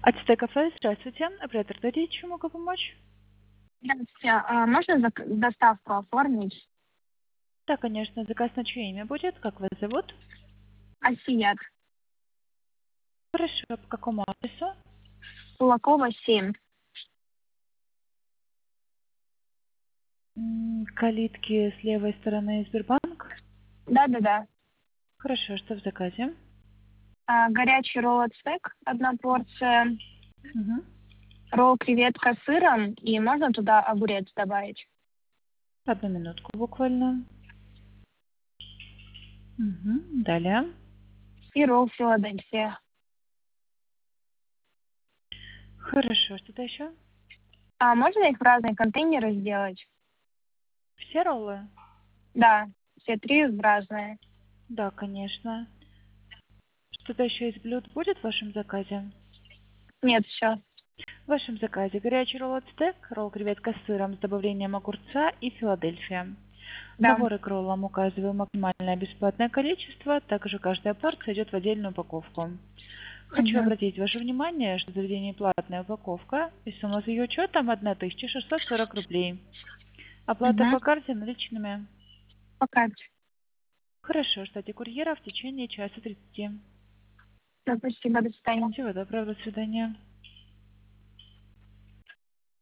АТТ кафе, здравствуйте. Оператор Дарья, чем могу помочь? Здравствуйте. Можно доставку оформить? Да, конечно, заказ на чье имя будет? Как вас зовут? Асият. Хорошо, по какому адресу? Кулакова, 7. Калитки с левой стороны Сбербанк. Да-да-да. Хорошо, что в заказе? Горячий ролл от стейк, 1 порция. Мгм. Ролл креветка с сыром. И можно туда огурец добавить. Одну минутку буквально. Далее. И ролл Филадельфия. Хорошо, что-то еще? Можно их в разные контейнеры сделать? Все роллы? Да, все 3 в разные. Да, конечно. Что-то еще из блюд будет в вашем заказе? Нет, все. В вашем заказе горячий ролл от стек, ролл креветка с сыром с добавлением огурца и Филадельфия. В Да. наборы к роллам указываю максимальное бесплатное количество, также каждая порция идет в отдельную упаковку. Хочу Мгм. обратить ваше внимание, что в заведении платная упаковка и сумма за ее учетом 1640 рублей. Оплата Угу. по карте наличными. Пока. Хорошо, ждите курьера в течение часа 30. Спасибо, до свидания. Всего доброго, до свидания.